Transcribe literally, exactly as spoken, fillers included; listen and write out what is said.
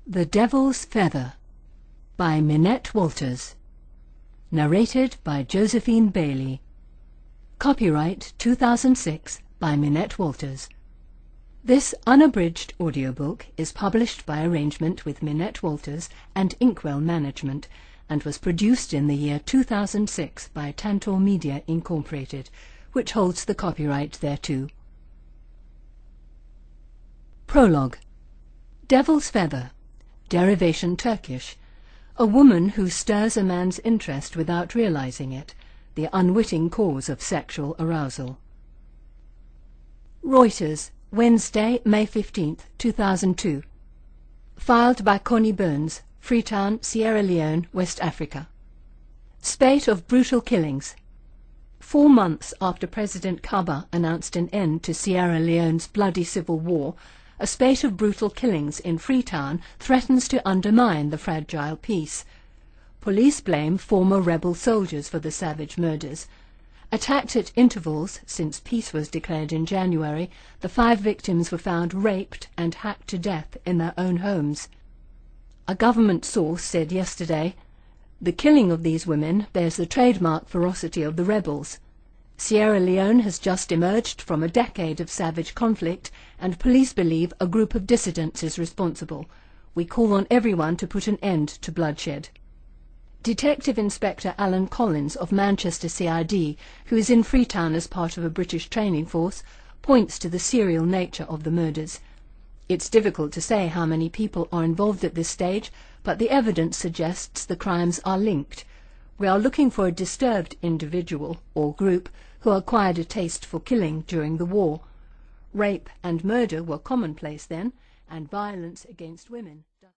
The Devil's Feather by Minette Walters. Narrated by Josephine Bailey. Copyright two thousand six by Minette Walters. This unabridged audiobook is published by arrangement with Minette Walters and Inkwell Management and was produced in the year two thousand six by Tantor Media Incorporated, which holds the copyright thereto. Prologue. Devil's Feather. Derivation Turkish. A woman who stirs a man's interest without realizing it, the unwitting cause of sexual arousal. Reuters, Wednesday, May fifteenth, two thousand two. Filed by Connie Burns, Freetown, Sierra Leone, West Africa. Spate of brutal killings. Four months after President Kaba announced an end to Sierra Leone's bloody civil war, a spate of brutal killings in Freetown threatens to undermine the fragile peace. Police blame former rebel soldiers for the savage murders. Attacked at intervals since peace was declared in January, the five victims were found raped and hacked to death in their own homes. A government source said yesterday, "The killing of these women bears the trademark ferocity of the rebels. Sierra Leone has just emerged from a decade of savage conflict, and police believe a group of dissidents is responsible. We call on everyone to put an end to bloodshed." Detective Inspector Alan Collins of Manchester C I D, who is in Freetown as part of a British training force, points to the serial nature of the murders. It's difficult to say how many people are involved at this stage, but the evidence suggests the crimes are linked. We are looking for a disturbed individual or group who acquired a taste for killing during the war. Rape and murder were commonplace then, and violence against women